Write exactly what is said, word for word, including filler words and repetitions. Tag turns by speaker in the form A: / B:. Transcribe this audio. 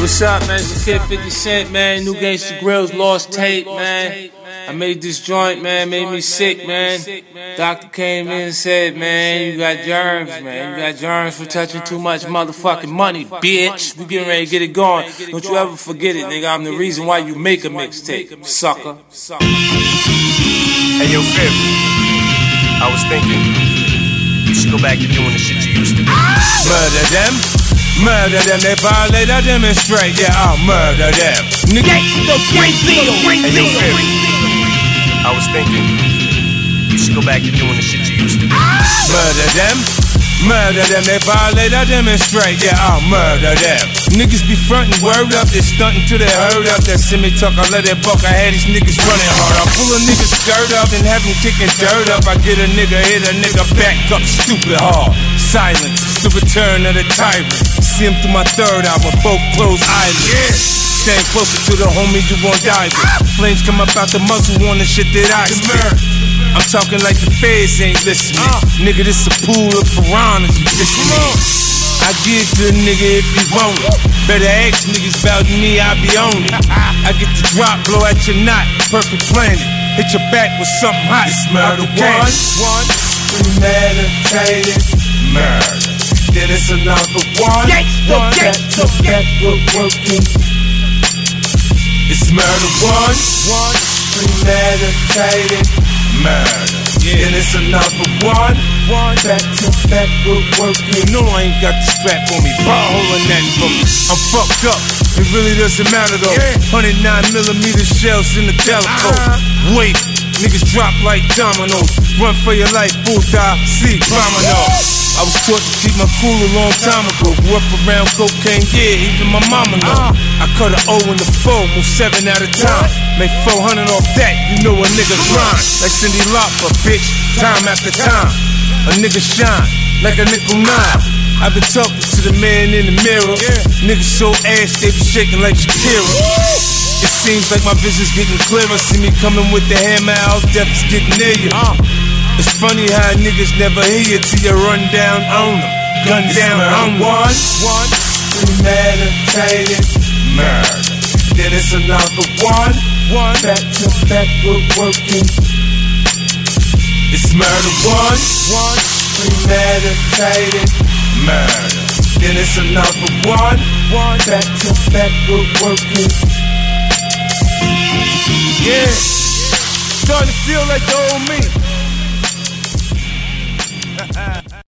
A: what's up, man? It's the Kid fifty Cent, man. New Gangsta Grillz, Lost Tape, man. I made this joint, man. Made me sick, man. Doctor came in and said, man, you got germs, man. You got germs for touching too much motherfucking money, bitch. We getting ready to get it going. Don't you ever forget it, nigga. I'm the reason why you make a mixtape, sucker.
B: Hey, yo, Fifth. I was thinking, you should go back to doing the shit you used to do.
C: Murder them. Murder them, they violate, I demonstrate, yeah, I'll murder them. Nigga,
B: Hey, yo, Fifth. I was thinking, you should go back to doing the shit you used to do.
C: Murder them, murder them, they violate, I demonstrate, yeah, I'll murder them. Niggas be frontin', word up, they stuntin' till they heard up. That semi talk, I let that buck, I had these niggas running hard. I pull a nigga skirt up and have him kicking dirt up. I get a nigga, hit a nigga back up stupid hard. Silence, it's the return of the tyrant. See him through my third album, both closed eyelids. Yeah. Stand closer to the homie you won't die with. Flames come up out the muzzle on the shit that I spit. I'm talking like the feds ain't listening. Uh. Nigga, this a pool of piranhas you fishing. I give to a nigga if you want it. Better ask niggas about me, I be on it. I get the drop, blow at your knot, perfect planet. Hit your back with something hot. It's murder one, one, premeditated murder. Then it's another one, one back to back with working. It's murder one, one, premeditated murder. Yeah. Then it's another one, one back to back with working. You know I ain't got the strap on me, ball holding that for me. I'm fucked up, it really doesn't matter though. Yeah. one oh nine millimeter shells in the calico. Uh-huh. Wait, niggas drop like dominoes. Run for your life, bullseye, see, domino. I was taught to keep my cool a long time ago. Grew up around cocaine, yeah, even my mama know. I cut an O in the four, move seven at a time. Make four hundred off that, you know a nigga grind. Like Cindy Lauper, bitch, time after time. A nigga shine, like a nickel nine. I've been talking to the man in the mirror. Niggas so ass, they be shaking like Shakira. It seems like my vision's getting clearer. See me coming with the hammer out, death is getting near you. It's funny how niggas never hear you till you run down on them. Gun down on one, one, premeditated murder. Then it's another one, one, back to back with working. It's murder one, one, premeditated murder. Then it's another one, one, back to back with working. Yeah, starting to feel like the old me.